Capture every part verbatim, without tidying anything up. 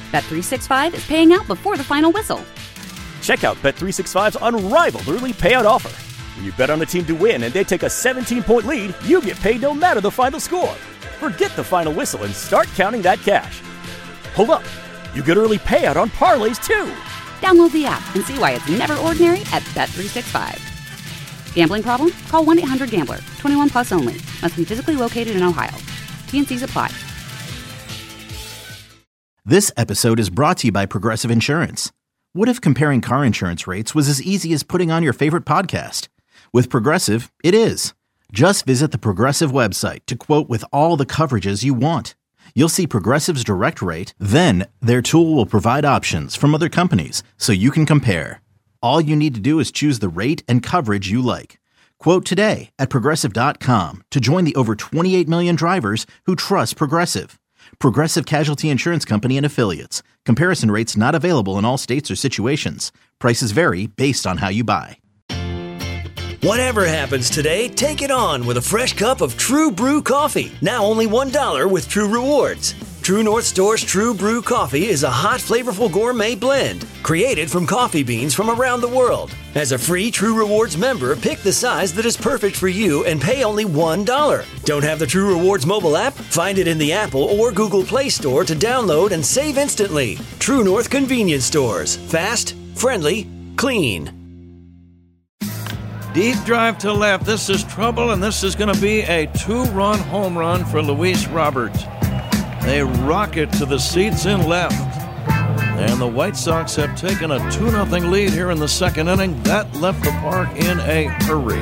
Bet three sixty-five is paying out before the final whistle. Check out Bet three sixty-five's unrivaled early payout offer. When you bet on a team to win and they take a seventeen-point lead, you get paid no matter the final score. Forget the final whistle and start counting that cash. Hold up. You get early payout on parlays, too. Download the app and see why it's never ordinary at Bet three sixty-five. Gambling problem? Call one eight hundred gambler. twenty-one plus only. Must be physically located in Ohio. T and C's apply. This episode is brought to you by Progressive Insurance. What if comparing car insurance rates was as easy as putting on your favorite podcast? With Progressive, it is. Just visit the Progressive website to quote with all the coverages you want. You'll see Progressive's direct rate, then their tool will provide options from other companies so you can compare. All you need to do is choose the rate and coverage you like. Quote today at Progressive dot com to join the over twenty-eight million drivers who trust Progressive. Progressive Casualty Insurance Company and Affiliates. Comparison rates not available in all states or situations. Prices vary based on how you buy. Whatever happens today, take it on with a fresh cup of True Brew coffee. Now only one dollar with True Rewards. True North Store's True Brew coffee is a hot, flavorful gourmet blend created from coffee beans from around the world. As a free True Rewards member, pick the size that is perfect for you and pay only one dollar. Don't have the True Rewards mobile app? Find it in the Apple or Google Play Store to download and save instantly. True North Convenience Stores. Fast, friendly, clean. Deep drive to left. This is trouble, and this is going to be a two-run home run for Luis Roberts. They rocket to the seats in left. And the White Sox have taken a two nothing lead here in the second inning. That left the park in a hurry.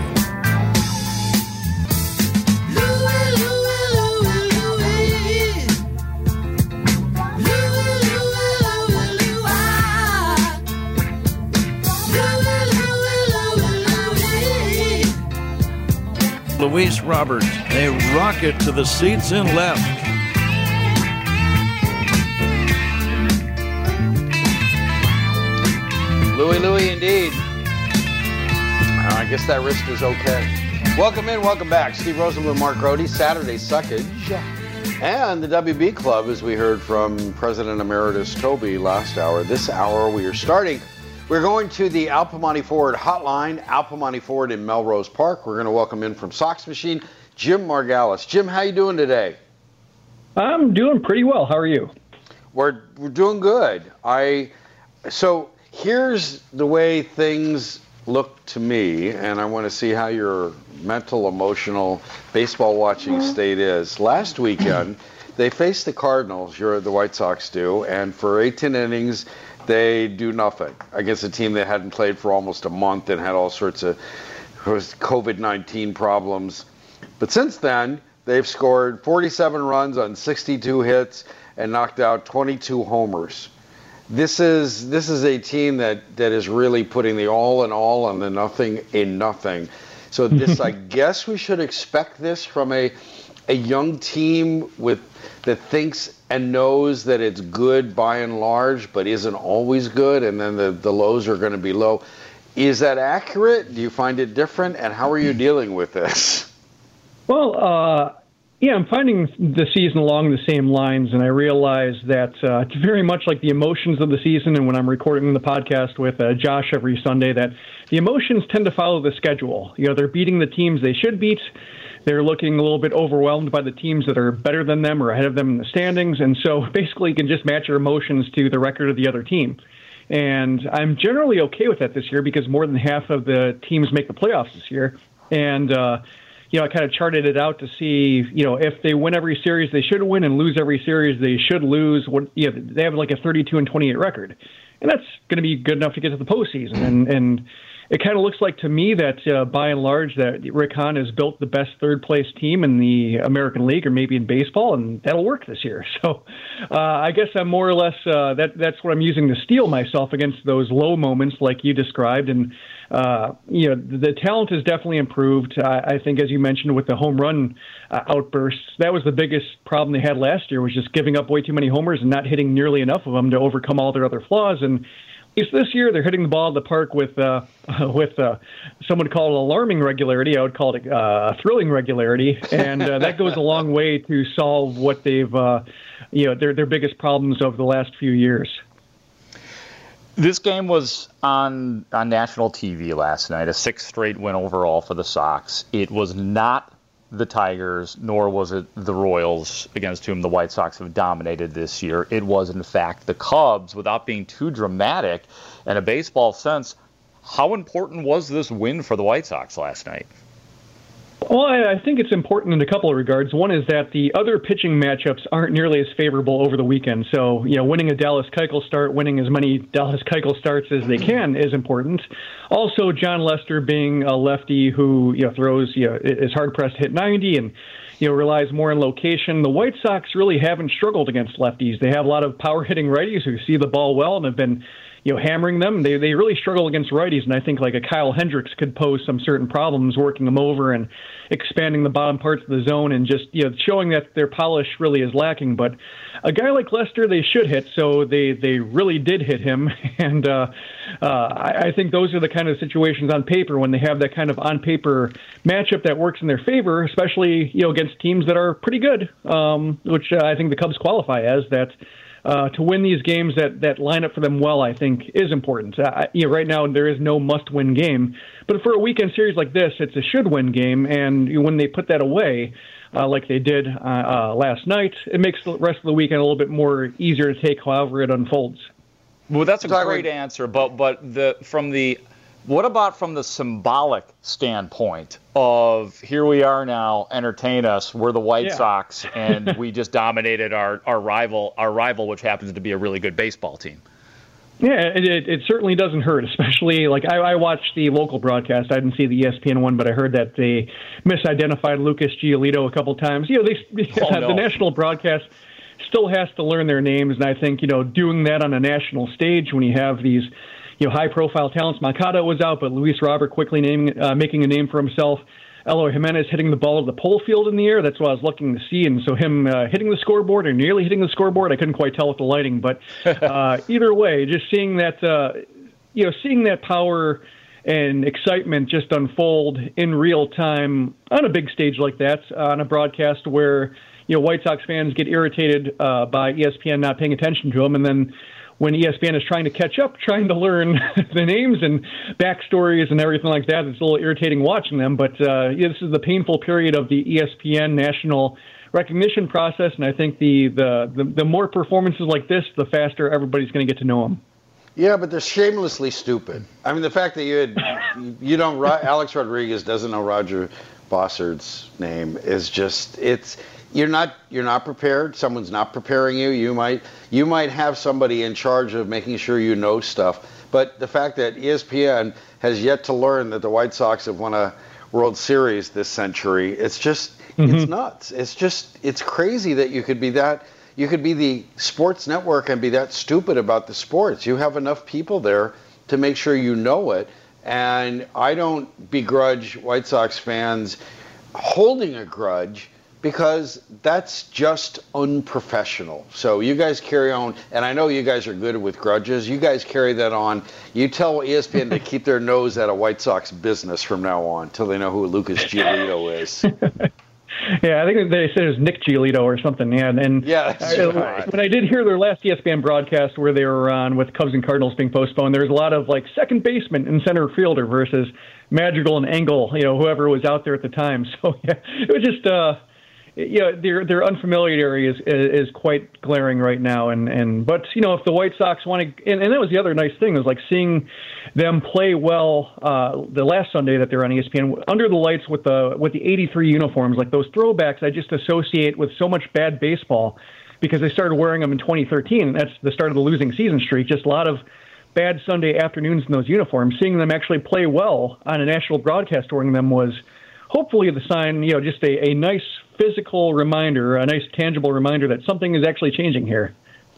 Luis Roberts, a rocket to the seats in left. Louie, Louie, indeed. Uh, I guess that wrist is okay. Welcome in, welcome back. Steve Rosenbloom, Mark Grody, Saturday Suckage. And the W B Club, as we heard from President Emeritus Toby last hour. This hour we are starting. We're going to the Al Piemonte Ford hotline, Al Piemonte Ford in Melrose Park. We're going to welcome in from Sox Machine, Jim Margalus. Jim, how you doing today? I'm doing pretty well. How are you? We're we're doing good. I so here's the way things look to me, and I want to see how your mental, emotional baseball watching state is. Last weekend, they faced the Cardinals. You're the White Sox do, and for eighteen innings. They do nothing against a team that hadn't played for almost a month and had all sorts of COVID nineteen problems. But since then, they've scored forty-seven runs on sixty-two hits and knocked out twenty-two homers. This is this is a team that, that is really putting the all in all on the nothing in nothing. So this, I guess we should expect this from a a young team with that thinks and knows that it's good by and large, but isn't always good, and then the, the lows are going to be low. Is that accurate? Do you find it different? And how are you dealing with this? Well, uh, yeah, I'm finding the season along the same lines, and I realize that uh, it's very much like the emotions of the season, and when I'm recording the podcast with uh, Josh every Sunday, that the emotions tend to follow the schedule. You know, they're beating the teams they should beat. They're looking a little bit overwhelmed by the teams that are better than them or ahead of them in the standings. And so basically you can just match your emotions to the record of the other team. And I'm generally okay with that this year because more than half of the teams make the playoffs this year. And, uh, you know, I kind of charted it out to see, you know, if they win every series they should win and lose every series they should lose. What, you know, they have like a thirty-two and twenty-eight record. And that's going to be good enough to get to the postseason. And, and it kind of looks like to me that, uh, by and large, that Rick Hahn has built the best third-place team in the American League or maybe in baseball, and that'll work this year. So uh, I guess I'm more or less uh, that that's what I'm using to steel myself against those low moments like you described. And, uh, you know, the, the talent has definitely improved. I, I think, as you mentioned, with the home run uh, outbursts, that was the biggest problem they had last year was just giving up way too many homers and not hitting nearly enough of them to overcome all their other flaws. And this year. They're hitting the ball at the park with uh, with uh, some would call it alarming regularity. I would call it uh, thrilling regularity, and uh, that goes a long way to solve what they've uh, you know their their biggest problems over the last few years. This game was on on national T V last night, a sixth straight win overall for the Sox. It was not the Tigers, nor was it the Royals, against whom the White Sox have dominated this year. It was, in fact, the Cubs, without being too dramatic. In a baseball sense, how important was this win for the White Sox last night? Well, I, I think it's important in a couple of regards. One is that the other pitching matchups aren't nearly as favorable over the weekend. So, you know, winning a Dallas Keuchel start, winning as many Dallas Keuchel starts as they can is important. Also, John Lester being a lefty who, you know, throws, you know, is hard-pressed to hit ninety and, you know, relies more on location. The White Sox really haven't struggled against lefties. They have a lot of power-hitting righties who see the ball well and have been, you know, hammering them. They they really struggle against righties, and I think like a Kyle Hendricks could pose some certain problems working them over and expanding the bottom parts of the zone and just, you know, showing that their polish really is lacking. But a guy like Lester, they should hit, so they, they really did hit him. And uh, uh, I, I think those are the kind of situations on paper when they have that kind of on-paper matchup that works in their favor, especially, you know, against teams that are pretty good, um, which uh, I think the Cubs qualify as that. Uh, to win these games that, that line up for them well, I think, is important. Uh, you know, right now, there is no must-win game. But for a weekend series like this, it's a should-win game. And when they put that away, uh, like they did uh, uh, last night, it makes the rest of the weekend a little bit more easier to take however it unfolds. Well, that's a great answer. But but the from the what about from the symbolic standpoint of here we are now, entertain us, we're the White yeah. Sox, and we just dominated our, our rival, our rival, which happens to be a really good baseball team. Yeah, it, it, it certainly doesn't hurt, especially, like, I, I watched the local broadcast. I didn't see the E S P N one, but I heard that they misidentified Lucas Giolito a couple times. You know, they, oh, no. the national broadcast still has to learn their names, and I think, you know, doing that on a national stage when you have these, you know, high-profile talents. Moncada was out, but Luis Robert quickly naming, uh, making a name for himself. Eloy Jimenez hitting the ball to the pole field in the air. That's what I was looking to see. And so him uh, hitting the scoreboard or nearly hitting the scoreboard, I couldn't quite tell with the lighting. But uh, either way, just seeing that, uh, you know, seeing that power and excitement just unfold in real time on a big stage like that, uh, on a broadcast where, you know, White Sox fans get irritated uh, by E S P N not paying attention to them, and then when E S P N is trying to catch up, trying to learn the names and backstories and everything like that, it's a little irritating watching them. But uh, yeah, this is the painful period of the E S P N national recognition process, and I think the the, the, the more performances like this, the faster everybody's going to get to know them. Yeah, but they're shamelessly stupid. I mean, the fact that you had, you don't, Alex Rodriguez doesn't know Roger Bossard's name is just, it's, You're not you're not prepared. Someone's not preparing you. You might you might have somebody in charge of making sure you know stuff. But the fact that E S P N has yet to learn that the White Sox have won a World Series this century, it's just mm-hmm. it's nuts. It's just it's crazy that you could be that you could be the sports network and be that stupid about the sports. You have enough people there to make sure you know it. And I don't begrudge White Sox fans holding a grudge, because that's just unprofessional. So you guys carry on, and I know you guys are good with grudges. You guys carry that on. You tell E S P N to keep their nose out of White Sox business from now on until they know who Lucas Giolito is. Yeah, I think they said it was Nick Giolito or something. Yeah, and yeah, that's I, right. But I did hear their last E S P N broadcast where they were on with Cubs and Cardinals being postponed. There was a lot of like second baseman and center fielder versus Madrigal and Engel, you know, whoever was out there at the time. So yeah, it was just. Uh, You know, their their unfamiliarity is, is is quite glaring right now, and, and but you know if the White Sox want to, and, and that was the other nice thing was like seeing them play well uh, the last Sunday that they're on E S P N under the lights with the with the eighty-three uniforms, like those throwbacks. I just associate with so much bad baseball because they started wearing them in twenty thirteen. That's the start of the losing season streak. Just a lot of bad Sunday afternoons in those uniforms. Seeing them actually play well on a national broadcast wearing them was hopefully the sign, you know, just a, a nice physical reminder, a nice tangible reminder that something is actually changing here.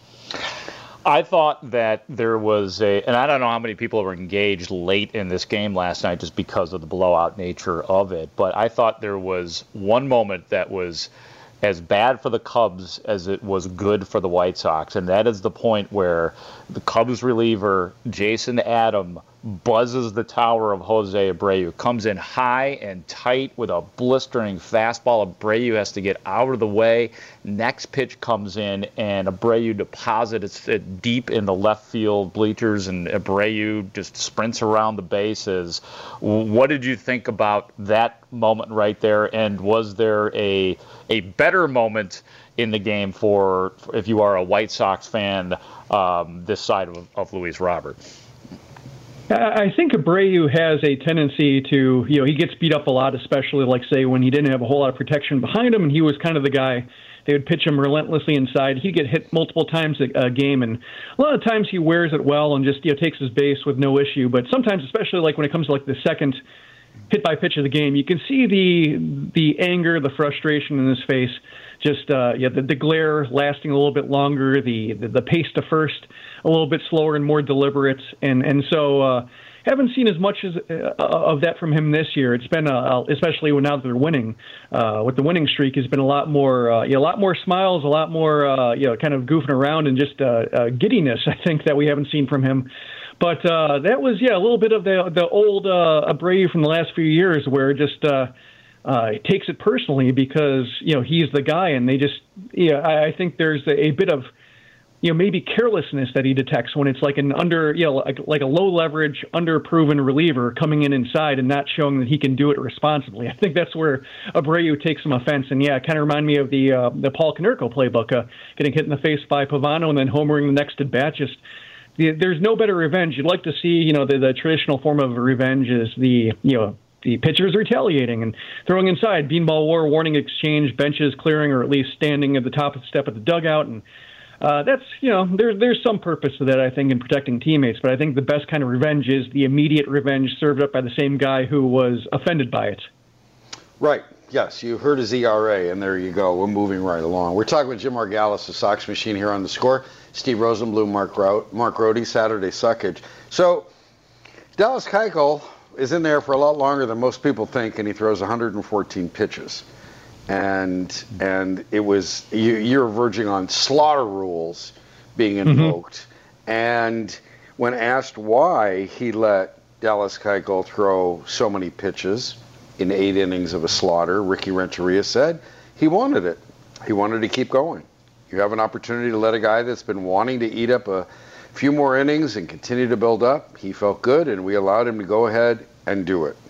I thought that there was a, and I don't know how many people were engaged late in this game last night just because of the blowout nature of it, but I thought there was one moment that was as bad for the Cubs as it was good for the White Sox. And that is the point where the Cubs reliever, Jason Adam, buzzes the tower of Jose Abreu, comes in high and tight with a blistering fastball. Abreu has to get out of the way. Next pitch comes in, and Abreu deposits it deep in the left field bleachers, and Abreu just sprints around the bases. What did you think about that moment right there, and was there a a better moment in the game for, if you are a White Sox fan, um, this side of, of Luis Robert? I think Abreu has a tendency to, you know, he gets beat up a lot, especially, like, say, when he didn't have a whole lot of protection behind him, and he was kind of the guy, they would pitch him relentlessly inside. He'd get hit multiple times a, a game, and a lot of times he wears it well and just, you know, takes his base with no issue. But sometimes, especially, like, when it comes to, like, the second hit-by-pitch of the game, you can see the the anger, the frustration in his face, just uh, yeah, the, the glare lasting a little bit longer, the, the, the pace to first a little bit slower and more deliberate, and and so uh, haven't seen as much as uh, of that from him this year. It's been a, especially when now that they're winning, uh, with the winning streak, has been a lot more uh, you know, a lot more smiles, a lot more uh, you know, kind of goofing around and just uh, uh, giddiness, I think, that we haven't seen from him. But uh, that was yeah a little bit of the the old uh, Abreu from the last few years, where just uh, uh, he takes it personally because, you know, he's the guy, and they just yeah I, I think there's a, a bit of, you know, maybe carelessness that he detects when it's like an under, you know, like, like a low leverage, under-proven reliever coming in inside and not showing that he can do it responsibly. I think that's where Abreu takes some offense. And yeah, it kind of reminded me of the uh, the Paul Konerko playbook, uh, getting hit in the face by Pavano and then homering the next at bat. Just the, there's no better revenge. You'd like to see, you know, the, the traditional form of revenge is the, you know, the pitchers retaliating and throwing inside, beanball war, warning exchange, benches clearing, or at least standing at the top of the step of the dugout. And Uh, that's, you know, there, there's some purpose to that, I think, in protecting teammates. But I think the best kind of revenge is the immediate revenge served up by the same guy who was offended by it. Right. Yes, you heard his E R A, and there you go. We're moving right along. We're talking with Jim Margalus, the Sox Machine, here on The Score. Steve Rosenbloom, Mark, Ro- Mark Rohde, Saturday Suckage. So Dallas Keuchel is in there for a lot longer than most people think, and he throws one hundred fourteen pitches. And and it was, you, you're verging on slaughter rules being invoked. Mm-hmm. And when asked why he let Dallas Keuchel throw so many pitches in eight innings of a slaughter, Ricky Renteria said he wanted it. He wanted to keep going. You have an opportunity to let a guy that's been wanting to eat up a few more innings and continue to build up. He felt good, and we allowed him to go ahead and do it.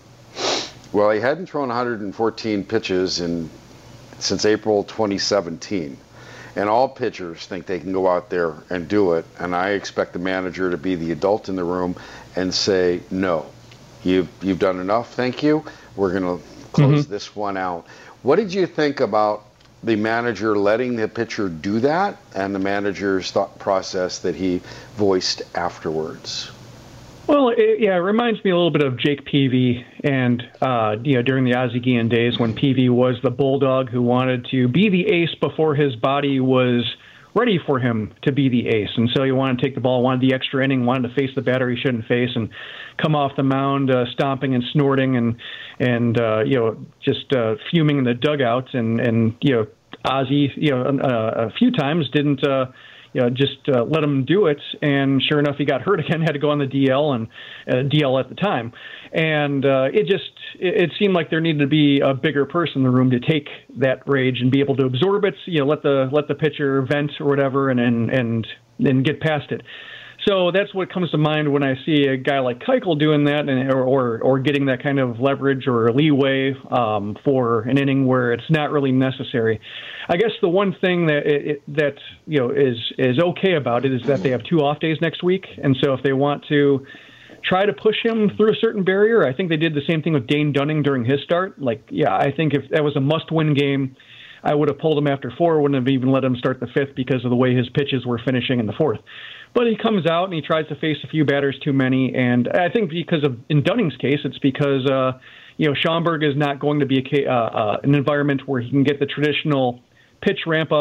Well, he hadn't thrown one hundred fourteen pitches in since April twenty seventeen. And all pitchers think they can go out there and do it. And I expect the manager to be the adult in the room and say, no, you've, you've done enough, thank you. We're going to close mm-hmm. this one out. What did you think about the manager letting the pitcher do that and the manager's thought process that he voiced afterwards? Well, it, yeah, it reminds me a little bit of Jake Peavy and, uh, you know, during the Ozzie Guillen days when Peavy was the bulldog who wanted to be the ace before his body was ready for him to be the ace. And so he wanted to take the ball, wanted the extra inning, wanted to face the batter he shouldn't face and come off the mound uh, stomping and snorting and, and uh, you know, just uh, fuming in the dugout. And, and you know, Ozzie, you know, uh, a few times didn't uh, – you know, just uh, let him do it. And sure enough, he got hurt again, had to go on the D L and uh, D L at the time. And uh, it just, it, it seemed like there needed to be a bigger person in the room to take that rage and be able to absorb it, you know, let the, let the pitcher vent or whatever and, and, and then get past it. So that's what comes to mind when I see a guy like Keuchel doing that, and, or, or or getting that kind of leverage or leeway um, for an inning where it's not really necessary. I guess the one thing that it, it, that you know is is okay about it is that they have two off days next week, and so if they want to try to push him through a certain barrier, I think they did the same thing with Dane Dunning during his start. Like, yeah, I think if that was a must-win game, I would have pulled him after four, wouldn't have even let him start the fifth because of the way his pitches were finishing in the fourth. But he comes out and he tries to face a few batters too many, and I think because of, in Dunning's case, it's because uh, you know, Schaumburg is not going to be a, uh, uh, an environment where he can get the traditional pitch ramp up,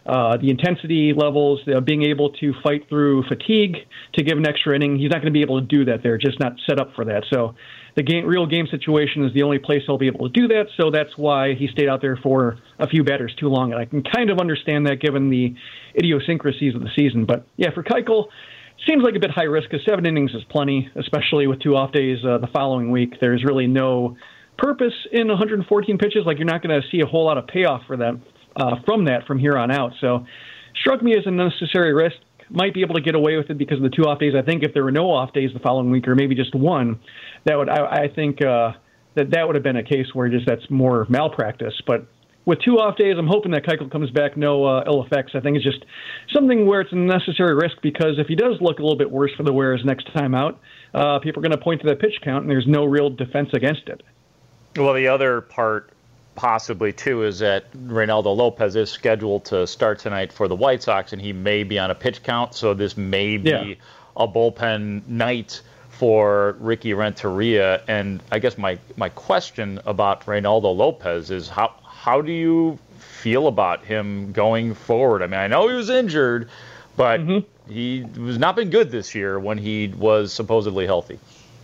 uh, the intensity levels, uh, being able to fight through fatigue to give an extra inning. He's not going to be able to do that there, just not set up for that. So the game, real game situation is the only place he'll be able to do that, so that's why he stayed out there for a few batters too long. And I can kind of understand that given the idiosyncrasies of the season. But, yeah, for Keuchel, seems like a bit high risk because seven innings is plenty, especially with two off days uh, the following week. There's really no purpose in one hundred fourteen pitches. Like, you're not going to see a whole lot of payoff for them uh, from that from here on out. So struck me as an unnecessary risk. Might be able to get away with it because of the two off days. I think if there were no off days the following week, or maybe just one, that would I, I think uh, that that would have been a case where just that's more malpractice. But with two off days, I'm hoping that Keuchel comes back no uh, ill effects. I think it's just something where it's a necessary risk because if he does look a little bit worse for the wearers next time out, uh, people are going to point to that pitch count, and there's no real defense against it. Well, the other part possibly, too, is that Reynaldo Lopez is scheduled to start tonight for the White Sox, and he may be on a pitch count, so this may be yeah. a bullpen night for Ricky Renteria. And I guess my, my question about Reynaldo Lopez is how how do you feel about him going forward? I mean, I know he was injured, but mm-hmm. he has not been good this year when he was supposedly healthy.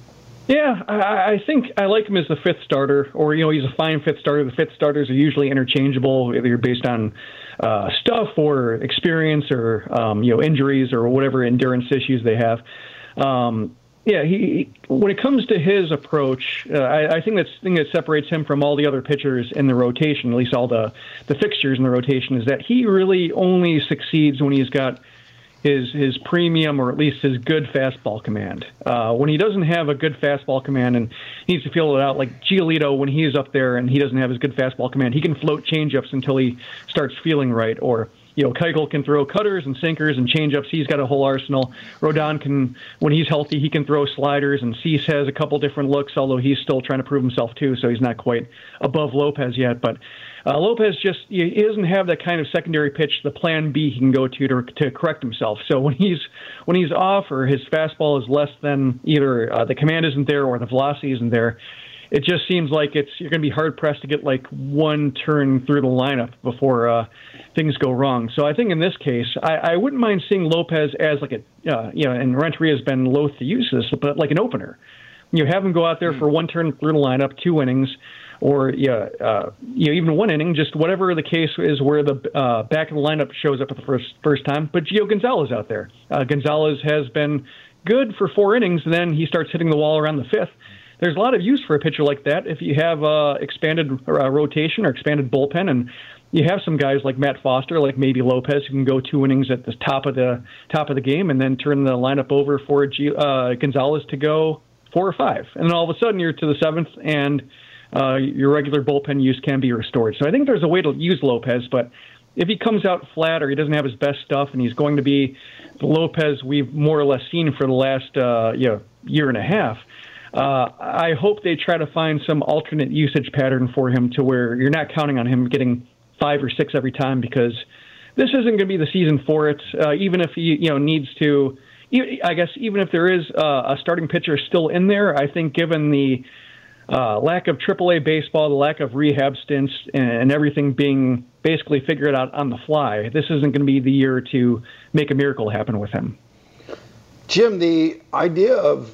Yeah, I, I think I like him as the fifth starter, or, you know, he's a fine fifth starter. The fifth starters are usually interchangeable, either based on uh, stuff or experience or, um, you know, injuries or whatever endurance issues they have. Um, yeah, he when it comes to his approach, uh, I, I think that's the thing that separates him from all the other pitchers in the rotation, at least all the, the fixtures in the rotation, is that he really only succeeds when he's got his his premium or at least his good fastball command. Uh, when he doesn't have a good fastball command and needs to feel it out, like Giolito, when he's up there and he doesn't have his good fastball command, he can float changeups until he starts feeling right. Or, you know, Keuchel can throw cutters and sinkers and changeups. He's got a whole arsenal. Rodon can, when he's healthy, he can throw sliders, and Cease has a couple different looks, although he's still trying to prove himself too, so he's not quite above Lopez yet. But Uh, Lopez just he doesn't have that kind of secondary pitch, the plan B he can go to, to to correct himself. So when he's when he's off or his fastball is less than either uh, the command isn't there or the velocity isn't there, it just seems like it's you're going to be hard pressed to get like one turn through the lineup before uh, things go wrong. So I think in this case, I, I wouldn't mind seeing Lopez as like a uh, you know, and Renteria has been loath to use this, but like an opener. You have him go out there mm. for one turn through the lineup, two innings. Or yeah, uh, you know, even one inning, just whatever the case is, where the uh, back of the lineup shows up at the first first time. But Gio Gonzalez out there, uh, Gonzalez has been good for four innings, and then he starts hitting the wall around the fifth. There's a lot of use for a pitcher like that if you have uh, expanded uh, rotation or expanded bullpen, and you have some guys like Matt Foster, like maybe Lopez, who can go two innings at the top of the top of the game, and then turn the lineup over for Gio, uh, Gonzalez to go four or five, and then all of a sudden you're to the seventh and Uh, your regular bullpen use can be restored. So I think there's a way to use Lopez, but if he comes out flat or he doesn't have his best stuff and he's going to be the Lopez we've more or less seen for the last uh, you know, year and a half, uh, I hope they try to find some alternate usage pattern for him to where you're not counting on him getting five or six every time, because this isn't going to be the season for it, uh, even if he you know needs to. I guess even if there is uh, a starting pitcher still in there, I think given the Uh, lack of triple A baseball, the lack of rehab stints, and, and everything being basically figured out on the fly, this isn't going to be the year to make a miracle happen with him. Jim, the idea of,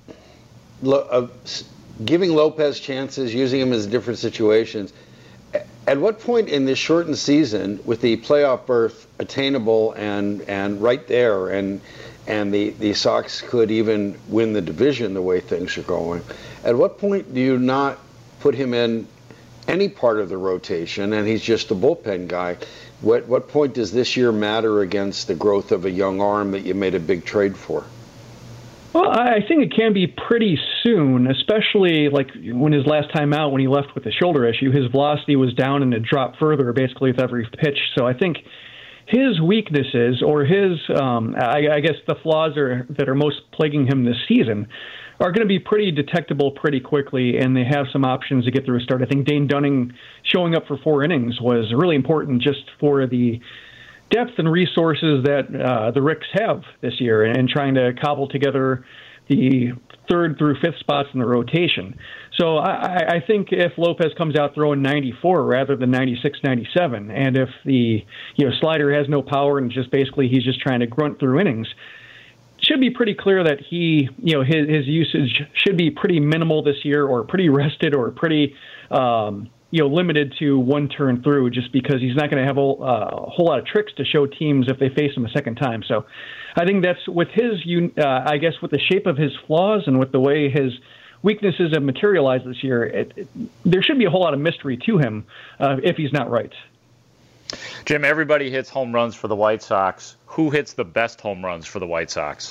of giving Lopez chances, using him in different situations, at what point in this shortened season, with the playoff berth attainable and, and right there, and and the, the Sox could even win the division the way things are going, at what point do you not put him in any part of the rotation and he's just a bullpen guy? What what point does this year matter against the growth of a young arm that you made a big trade for? Well, I think it can be pretty soon, especially like when his last time out, when he left with a shoulder issue, his velocity was down and it dropped further basically with every pitch. So I think his weaknesses, or his, um, I, I guess the flaws are, that are most plaguing him this season, are going to be pretty detectable pretty quickly, and they have some options to get through a start. I think Dane Dunning showing up for four innings was really important just for the depth and resources that uh, the Ricks have this year, and, and trying to cobble together the third through fifth spots in the rotation. So I, I think if Lopez comes out throwing ninety-four rather than ninety-six, ninety-seven, and if the you know slider has no power and just basically he's just trying to grunt through innings, it should be pretty clear that he you know his, his usage should be pretty minimal this year, or pretty rested, or pretty um, you know limited to one turn through, just because he's not going to have a, uh, a whole lot of tricks to show teams if they face him a second time. So I think that's with his, uh, I guess, with the shape of his flaws and with the way his weaknesses have materialized this year, it, it, there should be a whole lot of mystery to him uh, if he's not right. Jim, everybody hits home runs for the White Sox. Who hits the best home runs for the White Sox?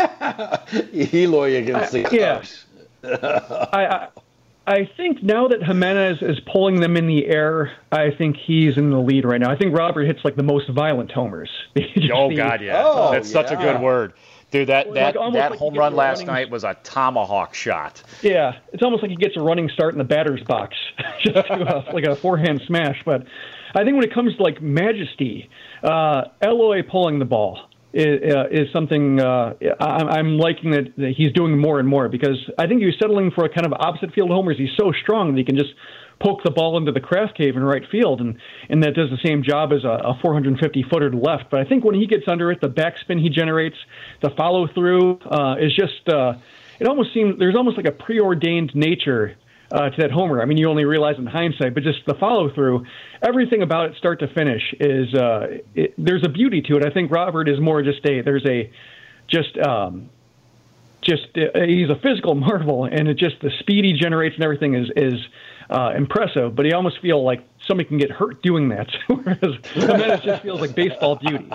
Eloy against the Cubs. Yeah. I, I, I think now that Jimenez is pulling them in the air, I think he's in the lead right now. I think Robert hits like the most violent homers. Oh, the, God, yeah. Oh, That's yeah. such a good word. Dude, that, that, like, that like home run last running... night was a tomahawk shot. Yeah, it's almost like he gets a running start in the batter's box, just to, uh, like a forehand smash. But I think when it comes to like majesty, uh, Eloy pulling the ball is, uh, is something uh, I, I'm liking that, that he's doing more and more, because I think he's settling for a kind of opposite field homers. He's so strong that he can just poke the ball into the craft cave in right field, and, and that does the same job as a, a four hundred fifty footer to left. But I think when he gets under it, the backspin he generates, the follow through uh, is just uh, it almost seems there's almost like a preordained nature uh, to that homer. I mean, you only realize in hindsight, but just the follow through, everything about it, start to finish, is uh, it, there's a beauty to it. I think Robert is more just a there's a just. Um, Just uh, he's a physical marvel, and it just the speed he generates and everything is is uh, impressive. But you almost feel like somebody can get hurt doing that, whereas Jimenez just feels like baseball beauty.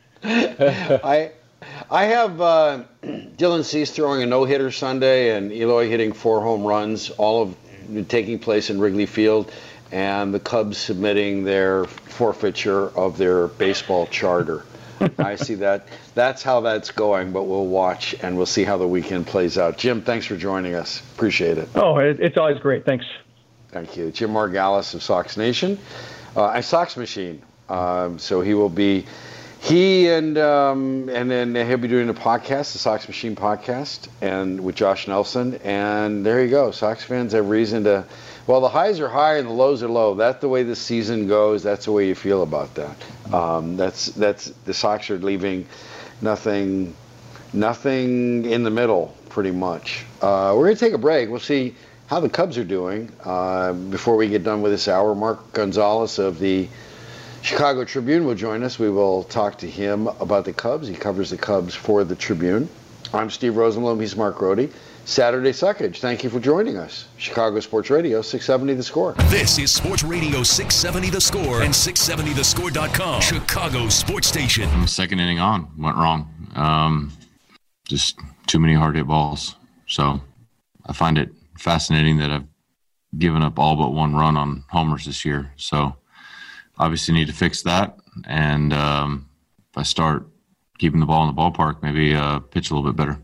I I have uh, Dylan Cease throwing a no hitter Sunday, and Eloy hitting four home runs, all of taking place in Wrigley Field, and the Cubs submitting their forfeiture of their baseball charter. I see that. That's how that's going, but we'll watch and we'll see how the weekend plays out. Jim, thanks for joining us. Appreciate it. Oh, it, it's always great. Thanks. Thank you. Jim Margallis of Sox Nation, uh, a Sox Machine. Um, so he will be, he and um, and then he'll be doing a podcast, the Sox Machine podcast, and with Josh Nelson. And there you go. Sox fans have reason to. Well, the highs are high and the lows are low. That's the way the season goes. That's the way you feel about that. Um, that's that's the Sox are leaving nothing, nothing in the middle, pretty much. Uh, we're gonna take a break. We'll see how the Cubs are doing uh, before we get done with this hour. Mark Gonzalez of the Chicago Tribune will join us. We will talk to him about the Cubs. He covers the Cubs for the Tribune. I'm Steve Rosenblum. He's Mark Rohde. Saturday Suckage. Thank you for joining us. Chicago Sports Radio, six seventy The Score. This is Sports Radio six seventy The Score and six seventy the score dot com, Chicago Sports Station. Second inning on, went wrong. Um, just too many hard hit balls. So I find it fascinating that I've given up all but one run on homers this year. So obviously need to fix that. And um, if I start keeping the ball in the ballpark, maybe uh, pitch a little bit better.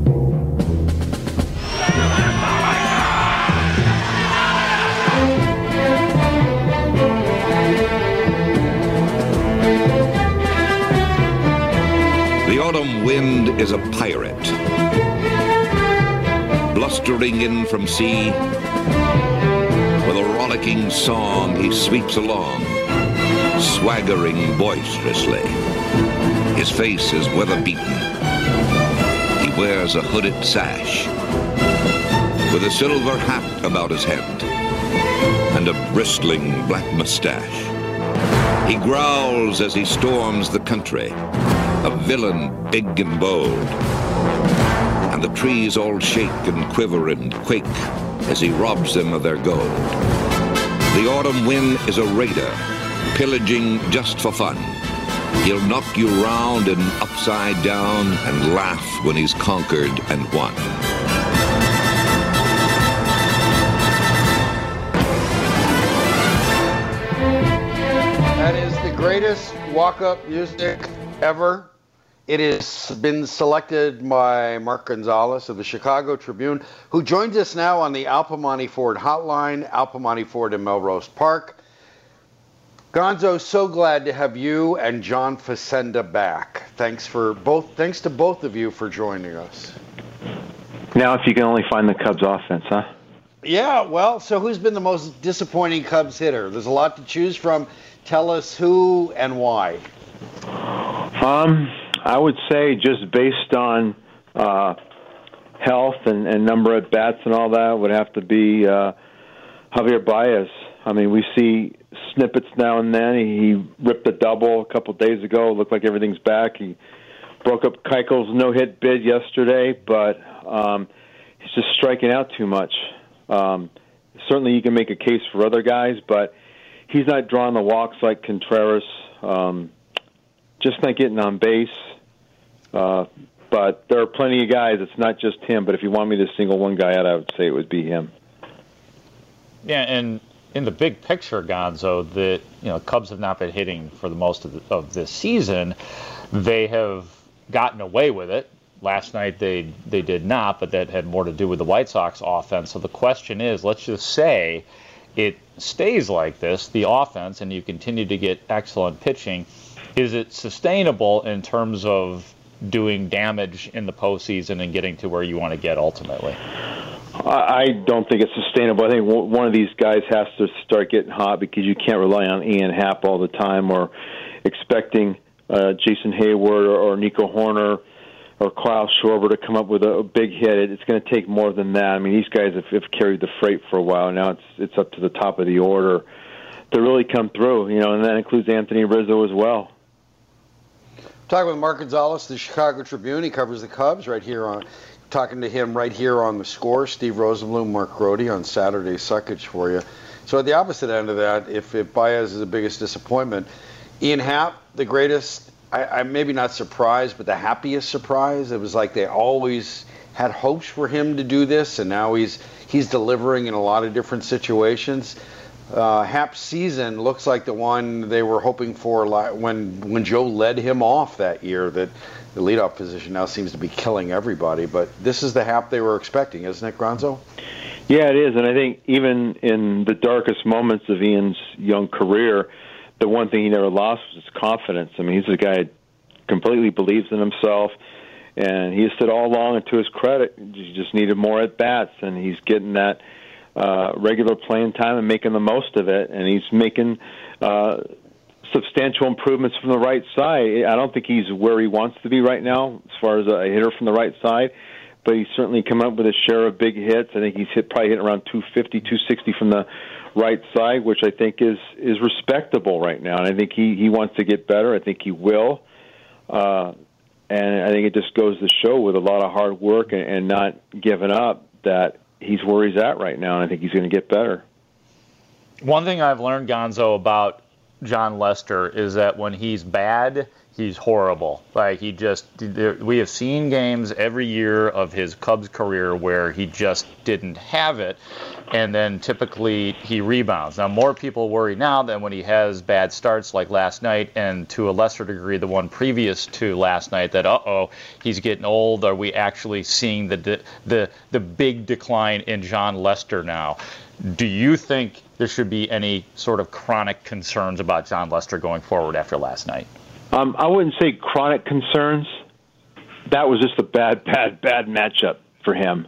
The autumn wind is a pirate, blustering in from sea. With a rollicking song he sweeps along, swaggering boisterously. His face is weather-beaten. He wears a hooded sash, with a silver hat about his head, and a bristling black mustache. He growls as he storms the country, a villain big and bold. And the trees all shake and quiver and quake as he robs them of their gold. The autumn wind is a raider, pillaging just for fun. He'll knock you round and upside down and laugh when he's conquered and won. That is the greatest walk-up music ever. It has been selected by Mark Gonzalez of the Chicago Tribune, who joins us now on the Al Piemonte Ford hotline, Al Piemonte Ford in Melrose Park. Gonzo, so glad to have you and John Facenda back. Thanks for both. Thanks to both of you for joining us. Now, if you can only find the Cubs offense, huh? Yeah, well, so who's been the most disappointing Cubs hitter? There's a lot to choose from. Tell us who and why. Um, I would say just based on uh, health and, and number of bats and all that, would have to be uh, Javier Baez. I mean, we see snippets now and then. He ripped a double a couple days ago. Looked like everything's back. He broke up Keuchel's no-hit bid yesterday, but um, he's just striking out too much. Um, certainly you can make a case for other guys, but he's not drawing the walks like Contreras, um, just not getting on base. Uh, but there are plenty of guys. It's not just him, but if you want me to single one guy out, I would say it would be him. Yeah, and in the big picture, Gonzo, the you know Cubs have not been hitting for the most of, the, of this season. They have gotten away with it. Last night they they did not, but that had more to do with the White Sox offense. So the question is, let's just say it stays like this, the offense, and you continue to get excellent pitching. Is it sustainable in terms of doing damage in the postseason and getting to where you want to get ultimately? I don't think it's sustainable. I think one of these guys has to start getting hot because you can't rely on Ian Happ all the time or expecting uh, Jason Hayward or, or Nico Horner or Kyle Schwarber to come up with a, a big hit. It's going to take more than that. I mean, these guys have, have carried the freight for a while. Now it's it's up to the top of the order to really come through, you know, and that includes Anthony Rizzo as well. Talking with Mark Gonzalez, the Chicago Tribune. He covers the Cubs right here on. Talking to him right here on The Score. Steve Rosenbloom, Mark Grody on Saturday Suckage for you. So at the opposite end of that, if, if Baez is the biggest disappointment, Ian Happ, the greatest, I, I'm maybe not surprised, but the happiest surprise. It was like they always had hopes for him to do this, and now he's he's delivering in a lot of different situations. Uh, Happ's season looks like the one they were hoping for when when Joe led him off that year, that the leadoff position now seems to be killing everybody. But this is the Happ they were expecting, isn't it, Gronzo? Yeah, it is. And I think even in the darkest moments of Ian's young career, the one thing he never lost was his confidence. I mean, he's a guy who completely believes in himself. And he has said all along, and to his credit, he just needed more at-bats. And he's getting that uh, regular playing time and making the most of it. And he's making uh, substantial improvements from the right side. I don't think he's where he wants to be right now as far as a hitter from the right side, but he's certainly come up with a share of big hits. I think he's hit probably hit around two fifty, two sixty from the right side, which I think is is respectable right now. And I think he, he wants to get better. I think he will. Uh, and I think it just goes to show with a lot of hard work and, and not giving up that he's where he's at right now, and I think he's going to get better. One thing I've learned, Gonzo, about Jon Lester is that when he's bad, he's horrible. Like he just, we have seen games every year of his Cubs career where he just didn't have it, and then typically he rebounds. Now, more people worry now than when he has bad starts like last night, and to a lesser degree the one previous to last night, that uh-oh, he's getting old. Are we actually seeing the the the big decline in Jon Lester now? Do you think there should be any sort of chronic concerns about Jon Lester going forward after last night? Um, I wouldn't say chronic concerns. That was just a bad, bad, bad matchup for him.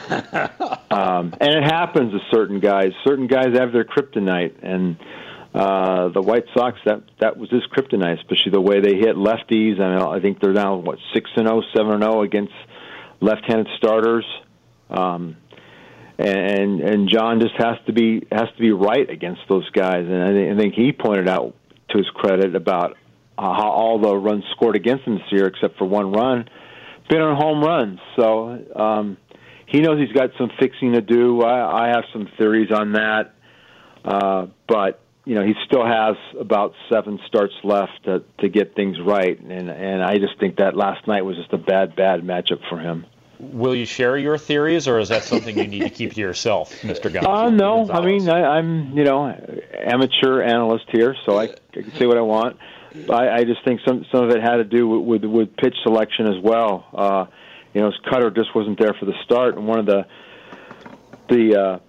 um, and it happens to certain guys. Certain guys have their kryptonite, and uh, the White Sox, that that was his kryptonite, especially the way they hit lefties. I mean, I think they're now, what, six and oh, seven and oh against left-handed starters. Um And and John just has to be has to be right against those guys, and I think he pointed out to his credit about uh, how all the runs scored against him this year, except for one run, been on home runs. So um, he knows he's got some fixing to do. I, I have some theories on that, uh, but you know he still has about seven starts left to to get things right, and and I just think that last night was just a bad bad matchup for him. Will you share your theories, or is that something you need to keep to yourself, Mister Gonzalez? Uh, no, I mean, I, I'm, you know, amateur analyst here, so I, I can say what I want. I, I just think some some of it had to do with, with, with pitch selection as well. Uh, you know, his cutter just wasn't there for the start, and one of the, the uh,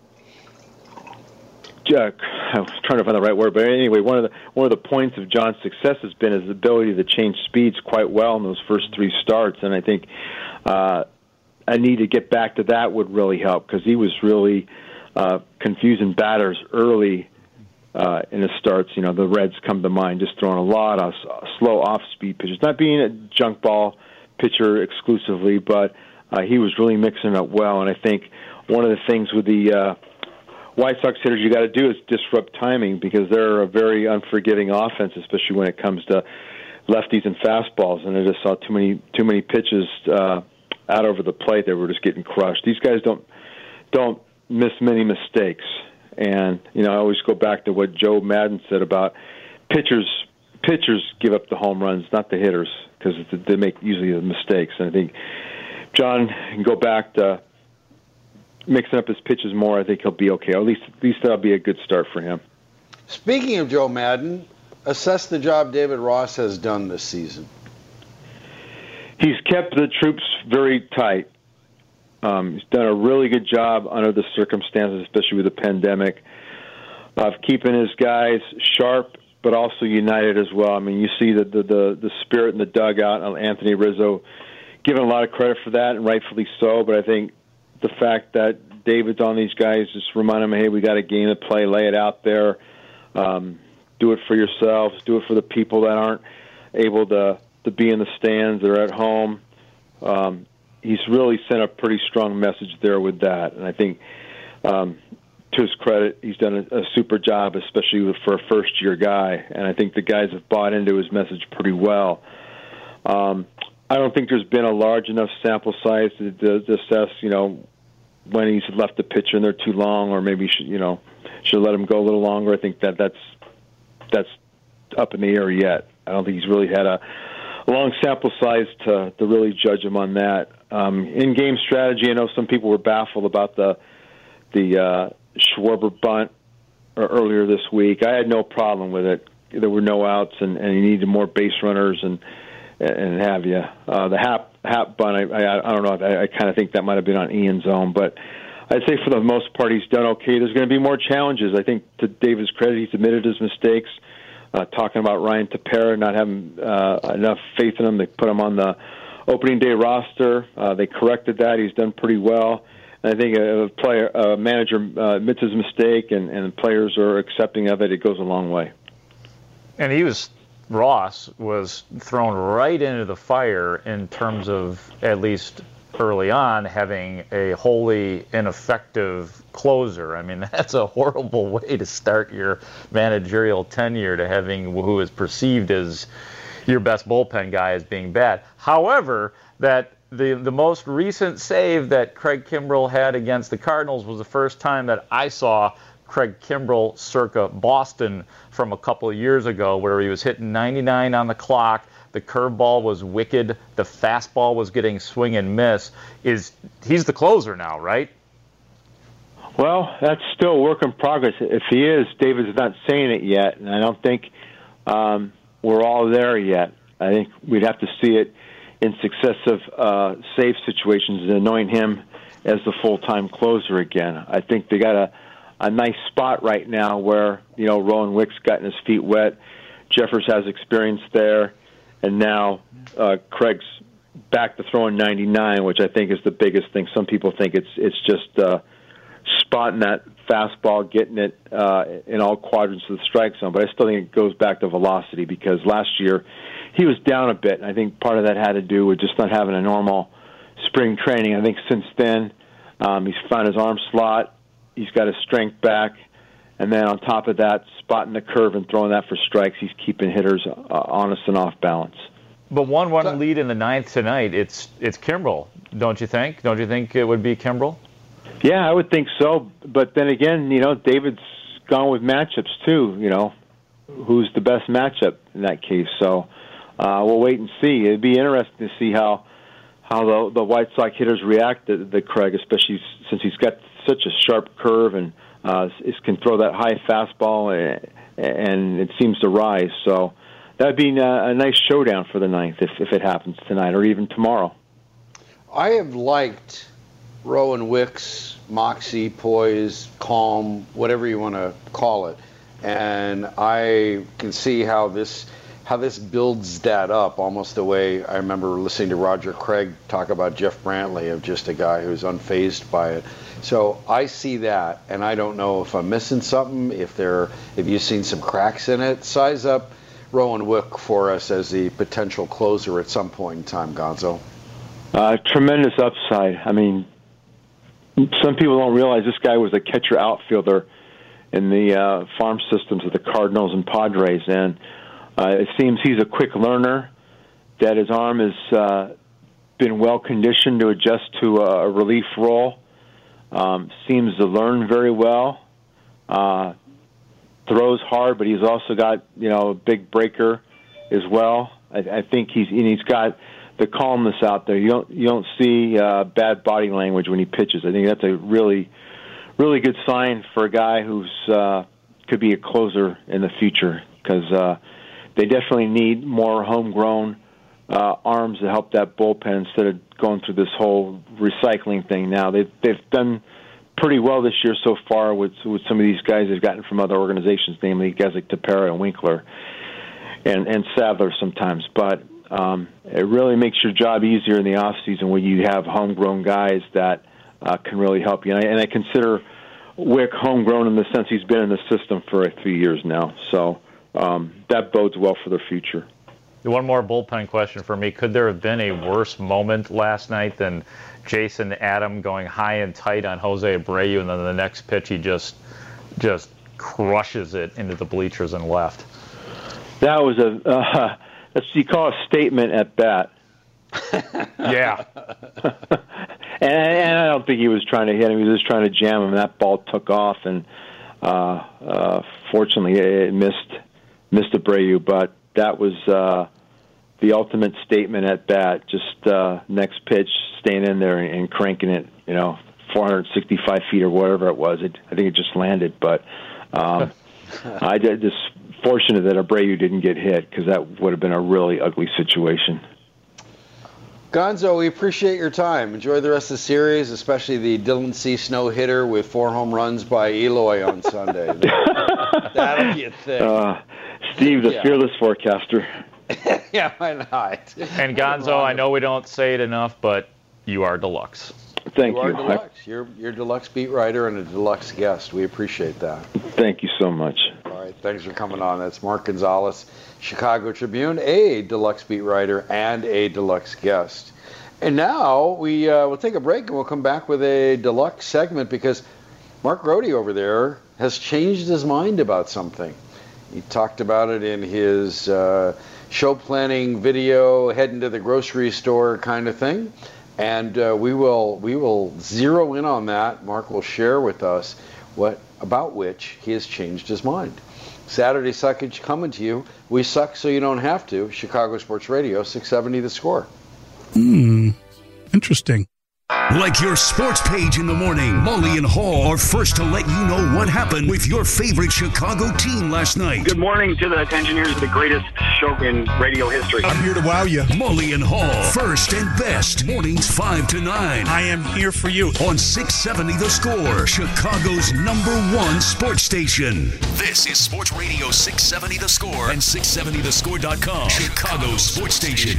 I was trying to find the right word, but anyway, one of the one of the points of John's success has been his ability to change speeds quite well in those first three starts, and I think uh, a need to get back to that would really help, because he was really uh, confusing batters early uh, in his starts. You know, the Reds come to mind, just throwing a lot of slow off-speed pitches. Not being a junk ball pitcher exclusively, but uh, he was really mixing it up well. And I think one of the things with the uh, White Sox hitters you got to do is disrupt timing, because they're a very unforgiving offense, especially when it comes to lefties and fastballs. And I just saw too many too many pitches uh, out over the plate that were just getting crushed. These guys don't don't miss many mistakes. And you know, I always go back to what Joe Madden said about pitchers. Pitchers give up the home runs, not the hitters, because they make usually the mistakes. And I think John can go back to mixing up his pitches more. I think he'll be okay. Or at least, at least that'll be a good start for him. Speaking of Joe Madden, assess the job David Ross has done this season. He's kept the troops very tight. Um, he's done a really good job under the circumstances, especially with the pandemic, of keeping his guys sharp, but also united as well. I mean, you see the the, the, the spirit in the dugout. Anthony Rizzo given a lot of credit for that, and rightfully so, but I think the fact that David's on these guys just remind them, hey, we got a game to play, lay it out there, um, do it for yourselves, do it for the people that aren't able to, to be in the stands or at home. Um, he's really sent a pretty strong message there with that, and I think um, to his credit, he's done a, a super job, especially for a first-year guy, and I think the guys have bought into his message pretty well. Um, I don't think there's been a large enough sample size to, to, to assess, you know, when he's left the pitcher and they're too long, or maybe should, you know, should let him go a little longer. I think that that's that's up in the air yet. I don't think he's really had a long sample size to to really judge him on that. Um, in-game strategy, I know some people were baffled about the the uh, Schwarber bunt earlier this week. I had no problem with it. There were no outs, and, and he needed more base runners and and have you. Uh, the Hap, Hap bunt, I, I, I don't know, I, I kind of think that might have been on Ian's zone, but I'd say for the most part he's done okay. There's going to be more challenges. I think to David's credit, he's admitted his mistakes, uh, talking about Ryan Tepera, not having uh, enough faith in him. They put him on the opening day roster. Uh, they corrected that. He's done pretty well. And I think a player, a manager uh, admits his mistake, and, and players are accepting of it. It goes a long way. And he was... Ross was thrown right into the fire in terms of, at least early on, having a wholly ineffective closer. I mean, that's a horrible way to start your managerial tenure, to having who is perceived as your best bullpen guy as being bad. However, that the the most recent save that Craig Kimbrell had against the Cardinals was the first time that I saw Craig Kimbrell circa Boston from a couple of years ago, where he was hitting ninety-nine on the clock, the curveball was wicked, the fastball was getting swing and miss. Is he's the closer now, right? Well, that's still a work in progress. If he is, David's not saying it yet, and I don't think um, we're all there yet. I think we'd have to see it in successive uh, save situations and anoint him as the full-time closer again. I think they got a a nice spot right now where, you know, Rowan Wick's gotten his feet wet, Jeffers has experience there, and now uh, Craig's back to throwing ninety-nine, which I think is the biggest thing. Some people think it's it's just uh, spotting that fastball, getting it uh, in all quadrants of the strike zone, but I still think it goes back to velocity, because last year he was down a bit, and I think part of that had to do with just not having a normal spring training. I think since then um, he's found his arm slot, he's got his strength back, and then on top of that, spotting the curve and throwing that for strikes, he's keeping hitters uh, honest and off balance. But one run lead in the ninth tonight, it's it's Kimbrell, don't you think? Don't you think it would be Kimbrell? Yeah, I would think so. But then again, you know, David's gone with matchups too. You know, who's the best matchup in that case? So uh, we'll wait and see. It'd be interesting to see how how the, the White Sox hitters react to, to Craig, especially since he's got such a sharp curve and uh, is, can throw that high fastball, and, and it seems to rise. So that would be a, a nice showdown for the ninth if, if it happens tonight or even tomorrow. I have liked Rowan Wick's moxie, poise, calm, whatever you want to call it, and I can see how this how this builds that up, almost the way I remember listening to Roger Craig talk about Jeff Brantley, of just a guy who's unfazed by it. So I see that, and I don't know if I'm missing something, if there, if you've seen some cracks in it. Size up Rowan Wick for us as the potential closer at some point in time, Gonzo. Uh, tremendous upside. I mean, some people don't realize this guy was a catcher outfielder in the uh, farm systems of the Cardinals and Padres, and uh, it seems he's a quick learner, that his arm has uh, been well conditioned to adjust to a relief role. Um, seems to learn very well. Uh, throws hard, but he's also got, you know, a big breaker as well. I, I think he's and he's got the calmness out there. You don't you don't see uh, bad body language when he pitches. I think that's a really really good sign for a guy who's uh, could be a closer in the future, because uh, they definitely need more homegrown uh, arms to help that bullpen instead of going through this whole recycling thing. Now they've they've done pretty well this year so far with with some of these guys they've gotten from other organizations, namely guys like Tepera and Winkler and and Sadler sometimes. But um, it really makes your job easier in the off season when you have homegrown guys that uh, can really help you. And I, and I consider Wick homegrown in the sense he's been in the system for a few years now. So um, that bodes well for their future. One more bullpen question for me. Could there have been a worse moment last night than Jason Adam going high and tight on Jose Abreu, and then the next pitch he just just crushes it into the bleachers and left? That was a uh, that's you call a statement at bat. Yeah. and, and I don't think he was trying to hit him. He was just trying to jam him. That ball took off, and uh, uh, fortunately it missed missed Abreu. But that was uh, the ultimate statement at bat. Just uh, next pitch, staying in there and, and cranking it. You know, four hundred sixty-five feet or whatever it was. It, I think it just landed. But um, I did just fortunate that Abreu didn't get hit, because that would have been a really ugly situation. Gonzo, we appreciate your time. Enjoy the rest of the series, especially the Dylan Cease no-hitter with four home runs by Eloy on Sunday. That'll be a thing. Uh, Steve, the yeah. fearless forecaster. Yeah, why not? And Gonzo, I know we don't say it enough, but you are deluxe. Thank you. you. You are deluxe. You're, you're a deluxe beat writer and a deluxe guest. We appreciate that. Thank you so much. All right, thanks for coming on. That's Mark Gonzalez, Chicago Tribune, a deluxe beat writer and a deluxe guest. And now we uh, we'll take a break and we'll come back with a deluxe segment, because Mark Grote over there has changed his mind about something. He talked about it in his uh, show planning video, heading to the grocery store kind of thing. And uh, we will we will zero in on that. Mark will share with us what about which he has changed his mind. Saturday Suckage coming to you. We suck so you don't have to. Chicago Sports Radio, six seventy The Score. Hmm. Interesting. Like your sports page in the morning, Mully and Hall are first to let you know what happened with your favorite Chicago team last night. Good morning to the engineers of the greatest show in radio history. I'm here to wow you. Mully and Hall, first and best, mornings five to nine. I am here for you. On six seventy The Score, Chicago's number one sports station. This is Sports Radio six seventy The Score and six seventy the score dot com, Chicago's sports station.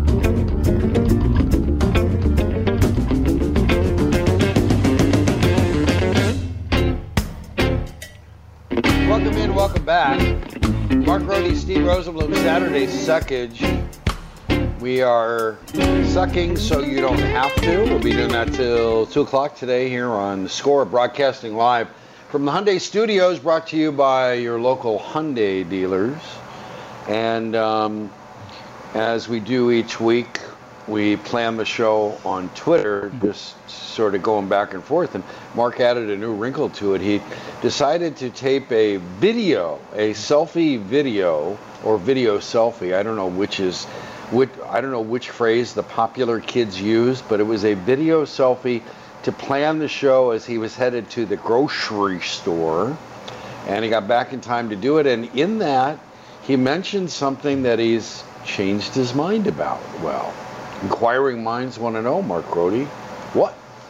Welcome in, welcome back. Mark Grote, Steve Rosenblum, Saturday Suckage. We are sucking so you don't have to. We'll be doing that till two o'clock today here on The Score, broadcasting live from the Hyundai Studios, brought to you by your local Hyundai dealers. And um, as we do each week, we plan the show on Twitter, just sort of going back and forth. And Mark added a new wrinkle to it. He decided to tape a video, a selfie video, or video selfie. I don't know which is, which, I don't know which phrase the popular kids use, but it was a video selfie to plan the show as he was headed to the grocery store. And he got back in time to do it. And in that, he mentioned something that he's changed his mind about. Well, inquiring minds want to know, Mark Grote, what?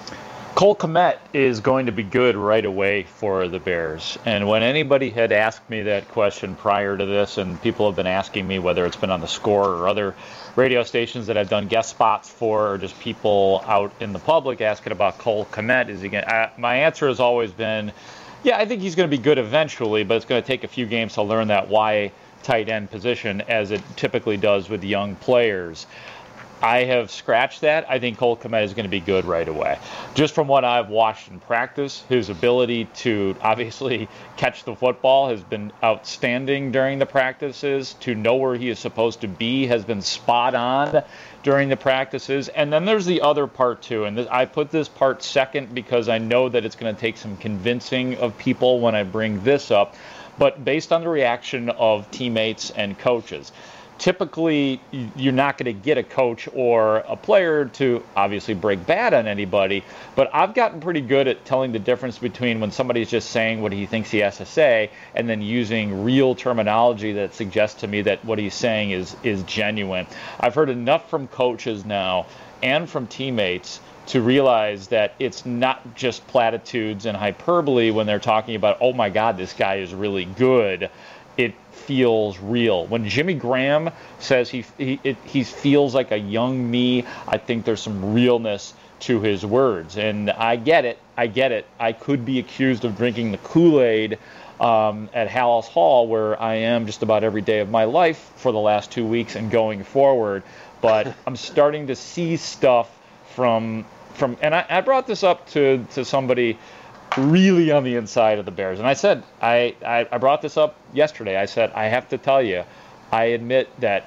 Cole Kmet is going to be good right away for the Bears. And when anybody had asked me that question prior to this, and people have been asking me whether it's been on the Score or other radio stations that I've done guest spots for, or just people out in the public asking about Cole Kmet, is he gonna, I, my answer has always been, yeah, I think he's going to be good eventually, but it's going to take a few games to learn that Y tight end position, as it typically does with young players. I have scratched that. I think Cole Kmet is going to be good right away. Just from what I've watched in practice, his ability to obviously catch the football has been outstanding during the practices. To know where he is supposed to be has been spot on during the practices. And then there's the other part too. And th- I put this part second because I know that it's going to take some convincing of people when I bring this up. But based on the reaction of teammates and coaches, typically you're not going to get a coach or a player to obviously break bad on anybody, but I've gotten pretty good at telling the difference between when somebody's just saying what he thinks he has to say and then using real terminology that suggests to me that what he's saying is is genuine. I've heard enough from coaches now and from teammates to realize that it's not just platitudes and hyperbole when they're talking about, oh my God, this guy is really good. It feels real. When Jimmy Graham says he he, it, he feels like a young me, I think there's some realness to his words. And I get it. I get it. I could be accused of drinking the Kool-Aid um, at Hallis Hall, where I am just about every day of my life for the last two weeks and going forward. But I'm starting to see stuff from from, and I, I brought this up to to somebody really on the inside of the Bears. And I said, I, I, I brought this up yesterday. I said, I have to tell you, I admit that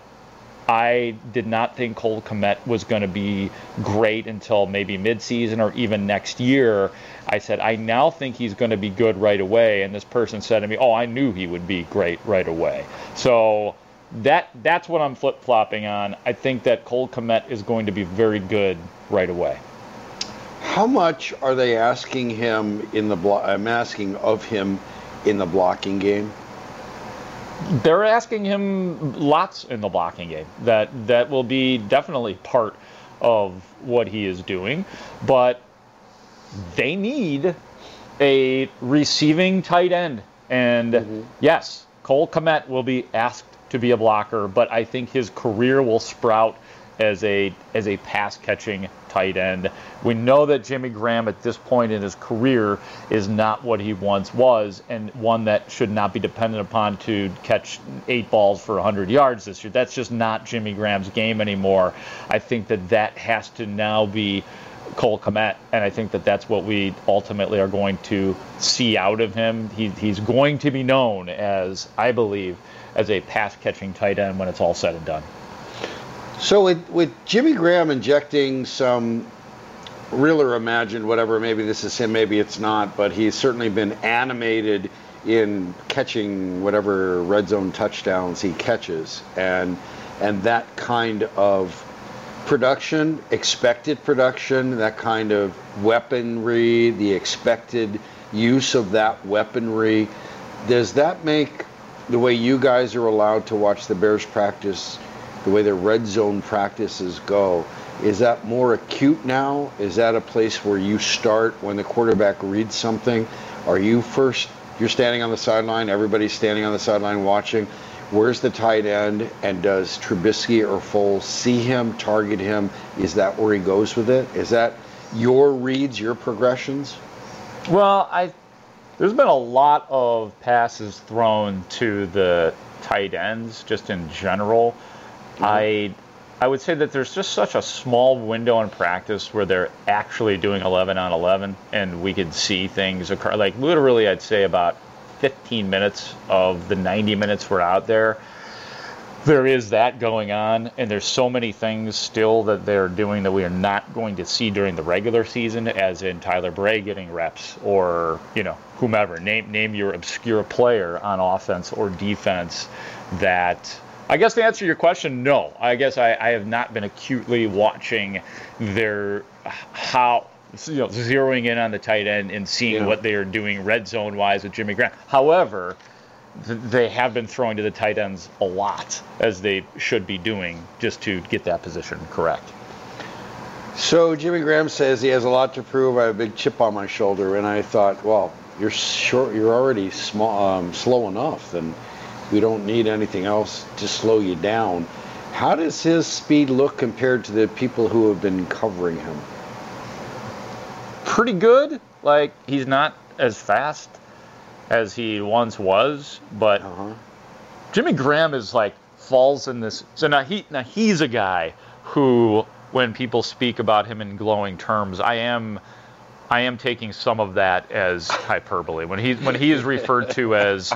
I did not think Cole Kmet was going to be great until maybe midseason or even next year. I said, I now think he's going to be good right away. And this person said to me, oh, I knew he would be great right away. So that that's what I'm flip-flopping on. I think that Cole Kmet is going to be very good right away. How much are they asking him in the blo- I'm asking of him in the blocking game? They're asking him lots in the blocking game. That that will be definitely part of what he is doing. But they need a receiving tight end. And mm-hmm. yes, Cole Kmet will be asked to be a blocker, but I think his career will sprout as a as a pass-catching tight end. We know that Jimmy Graham at this point in his career is not what he once was, and one that should not be dependent upon to catch eight balls for one hundred yards this year. That's just not Jimmy Graham's game anymore. I think that that has to now be Cole Kmet, and I think that that's what we ultimately are going to see out of him. He, he's going to be known as, I believe, as a pass-catching tight end when it's all said and done. So with, with Jimmy Graham injecting some real or imagined, whatever, maybe this is him, maybe it's not, but he's certainly been animated in catching whatever red zone touchdowns he catches. And and that kind of production, expected production, that kind of weaponry, the expected use of that weaponry, does that make the way you guys are allowed to watch the Bears practice, the way their red zone practices go, is that more acute now? Is that a place where you start when the quarterback reads something? Are you first, you're standing on the sideline, everybody's standing on the sideline watching, where's the tight end, and does Trubisky or Foles see him, target him? Is that where he goes with it? Is that your reads, your progressions? Well, I there's been a lot of passes thrown to the tight ends just in general. Mm-hmm. I I would say that there's just such a small window in practice where they're actually doing eleven on eleven, and we could see things occur. Like literally, I'd say about fifteen minutes of the ninety minutes we're out there, there is that going on, and there's so many things still that they're doing that we are not going to see during the regular season, as in Tyler Bray getting reps, or you know whomever, name name your obscure player on offense or defense. That I guess to answer your question, no. I guess I, I have not been acutely watching their how. You know, zeroing in on the tight end and seeing yeah. what they are doing red zone wise with Jimmy Graham. However, th- they have been throwing to the tight ends a lot, as they should be doing, just to get that position correct. So Jimmy Graham says he has a lot to prove. I have a big chip on my shoulder, and I thought, well, you're short. You're already small, um, slow enough. Then we don't need anything else to slow you down. How does his speed look compared to the people who have been covering him? Pretty good. Like, he's not as fast as he once was, but uh-huh. Jimmy Graham is like falls in this. So now he now he's a guy who, when people speak about him in glowing terms, I am I am taking some of that as hyperbole. When he when he is referred to as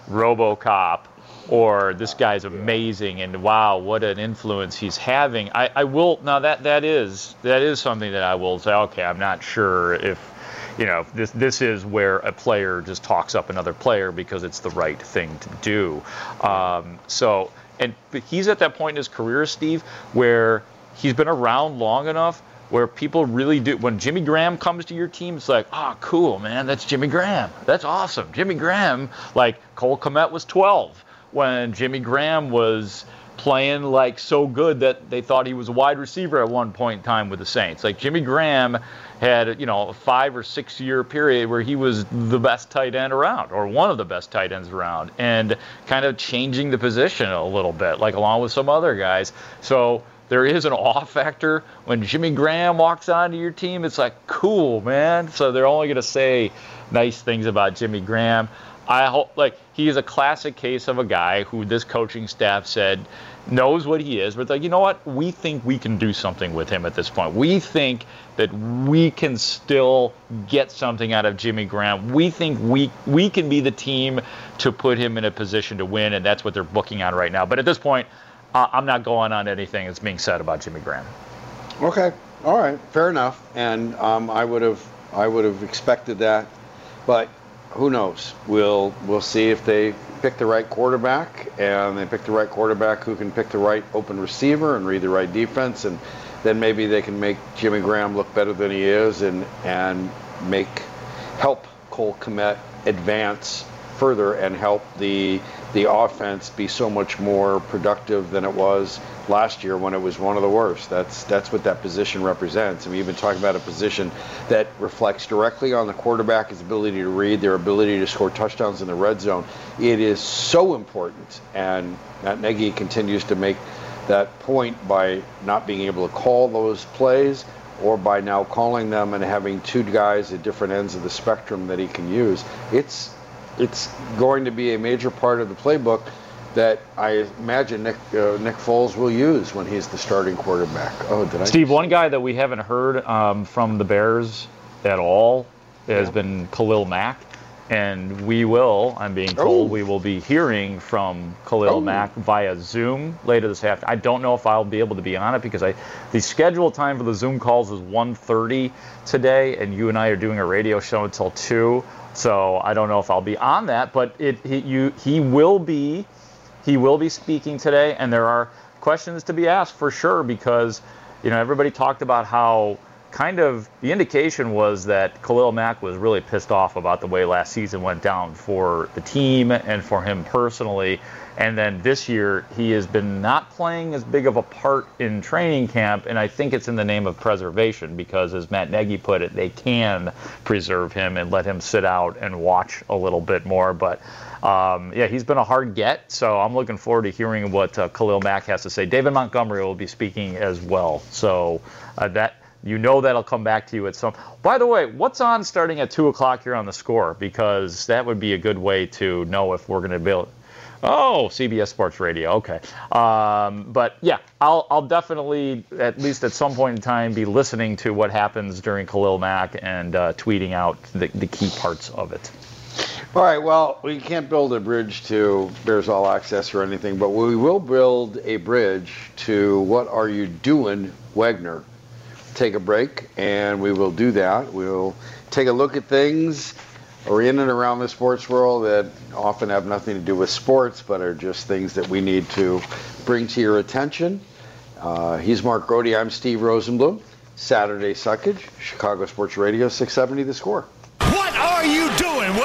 RoboCop, or this guy's amazing and wow, what an influence he's having. I, I will now that that is that is something that I will say, okay, I'm not sure if you know this this is where a player just talks up another player because it's the right thing to do. Um, so and but he's at that point in his career, Steve, where he's been around long enough where people really do. When Jimmy Graham comes to your team, it's like, oh, cool, man, that's Jimmy Graham. That's awesome. Jimmy Graham, like Cole Kmet was twelve. When Jimmy Graham was playing like so good that they thought he was a wide receiver at one point in time with the Saints. Like Jimmy Graham had, you know, a five or six year period where he was the best tight end around, or one of the best tight ends around, and kind of changing the position a little bit, like along with some other guys. So there is an awe factor when Jimmy Graham walks onto your team. It's like, cool, man. So they're only going to say nice things about Jimmy Graham. I hope, like, he is a classic case of a guy who this coaching staff said knows what he is, but like, you know what? We think we can do something with him at this point. We think that we can still get something out of Jimmy Graham. We think we we can be the team to put him in a position to win, and that's what they're booking on right now. But at this point, uh, I'm not going on anything that's being said about Jimmy Graham. Okay, all right, fair enough. And um, I would have I would have expected that, but who knows? We'll we'll see if they pick the right quarterback, and they pick the right quarterback who can pick the right open receiver and read the right defense, and then maybe they can make Jimmy Graham look better than he is, and and make help Cole Kmet advance further and help the the offense be so much more productive than it was last year when it was one of the worst. That's that's what that position represents. I mean, you've been talking about a position that reflects directly on the quarterback's ability to read, their ability to score touchdowns in the red zone. It is so important, and Matt Nagy continues to make that point by not being able to call those plays, or by now calling them and having two guys at different ends of the spectrum that he can use. It's it's going to be a major part of the playbook that I imagine Nick uh, Nick Foles will use when he's the starting quarterback. Oh, did I? Steve, one guy that we haven't heard um, from the Bears at all has yeah. been Khalil Mack, and we will, I'm being told, oh. we will be hearing from Khalil oh. Mack via Zoom later this afternoon. I don't know if I'll be able to be on it because I the scheduled time for the Zoom calls is one thirty today, and you and I are doing a radio show until two. So I don't know if I'll be on that, but it he, you he will be he will be speaking today, and there are questions to be asked for sure, because you know everybody talked about how kind of the indication was that Khalil Mack was really pissed off about the way last season went down for the team and for him personally. And then this year, he has been not playing as big of a part in training camp, and I think it's in the name of preservation, because as Matt Nagy put it, they can preserve him and let him sit out and watch a little bit more. But um, yeah, he's been a hard get, so I'm looking forward to hearing what uh, Khalil Mack has to say. David Montgomery will be speaking as well, so uh, that you know that'll come back to you at some. By the way, what's on starting at two o'clock here on The Score? Because that would be a good way to know if we're going to be able. Oh, C B S Sports Radio. Okay. Um, but yeah, I'll I'll definitely, at least at some point in time, be listening to what happens during Khalil Mack and uh, tweeting out the, the key parts of it. All right. Well, we can't build a bridge to Bears All Access or anything, but we will build a bridge to What Are You Doing, Wagner. Take a break, and we will do that. We'll take a look at things or in and around the sports world that often have nothing to do with sports, but are just things that we need to bring to your attention. Uh, he's Mark Grody. I'm Steve Rosenblum. Saturday Suckage, Chicago Sports Radio, six seventy The Score. What are you doing,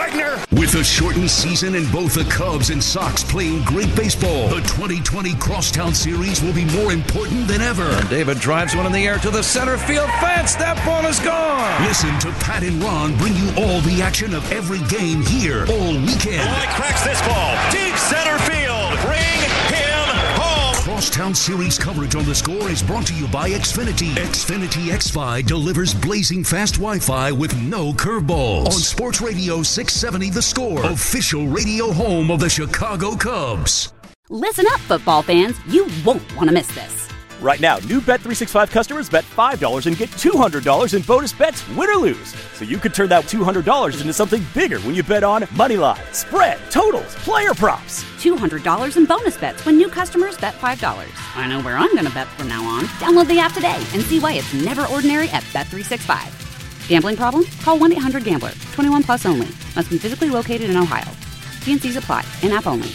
Wagner. With a shortened season and both the Cubs and Sox playing great baseball, the twenty twenty Crosstown Series will be more important than ever. And David drives one in the air to the center field fence. That ball is gone. Listen to Pat and Ron bring you all the action of every game here all weekend. Lloyd cracks this ball. Deep center field. Bring him home. Crosstown Series coverage on The Score is brought to you by Xfinity. Xfinity X Fi delivers blazing fast Wi-Fi with no curveballs. On Sports Radio six seventy The Score, official radio home of the Chicago Cubs. Listen up, football fans. You won't want to miss this. Right now, new Bet three sixty-five customers bet five dollars and get two hundred dollars in bonus bets, win or lose. So you could turn that two hundred dollars into something bigger when you bet on money line, spread, totals, player props. two hundred dollars in bonus bets when new customers bet five dollars. I know where I'm going to bet from now on. Download the app today and see why it's never ordinary at Bet three sixty-five. Gambling problem? Call one eight hundred gambler. twenty-one plus only. Must be physically located in Ohio. T and C's apply. In-app only.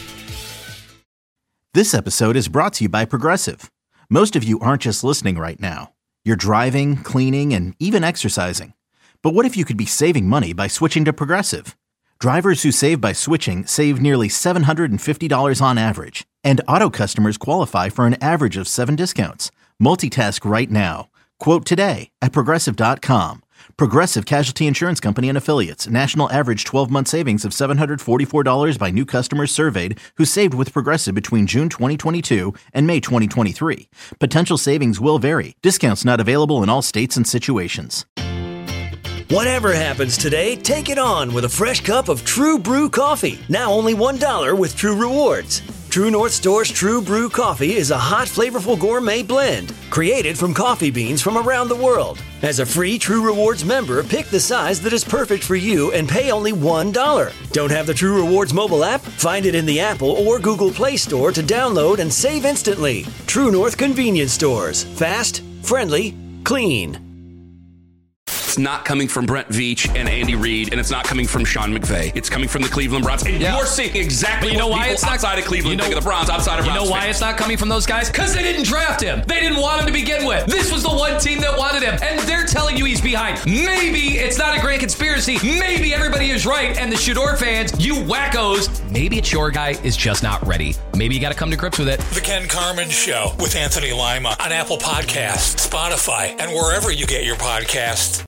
This episode is brought to you by Progressive. Most of you aren't just listening right now. You're driving, cleaning, and even exercising. But what if you could be saving money by switching to Progressive? Drivers who save by switching save nearly seven hundred fifty dollars on average. And auto customers qualify for an average of seven discounts. Multitask right now. Quote today at Progressive dot com. Progressive Casualty Insurance Company and Affiliates. National average twelve-month savings of seven hundred forty-four dollars by new customers surveyed who saved with Progressive between June twenty twenty-two and May twenty twenty-three. Potential savings will vary. Discounts not available in all states and situations. Whatever happens today, take it on with a fresh cup of True Brew coffee. Now only one dollar with True Rewards. True North Store's True Brew coffee is a hot, flavorful gourmet blend created from coffee beans from around the world. As a free True Rewards member, pick the size that is perfect for you and pay only one dollar. Don't have the True Rewards mobile app? Find it in the Apple or Google Play Store to download and save instantly. True North Convenience Stores. Fast, friendly, clean. It's not coming from Brent Veach and Andy Reid, and it's not coming from Sean McVay. It's coming from the Cleveland Browns. And yeah. you're seeing exactly but you know what why people it's not, outside of Cleveland you know, think of the Browns, outside of You Browns know why fans. it's not coming from those guys? Because they didn't draft him. They didn't want him to begin with. This was the one team that wanted him, and they're telling you he's behind. Maybe it's not a great conspiracy. Maybe everybody is right, and the Shador fans, you wackos, maybe it's your guy is just not ready. Maybe you got to come to grips with it. The Ken Carman Show with Anthony Lima on Apple Podcasts, Spotify, and wherever you get your podcasts.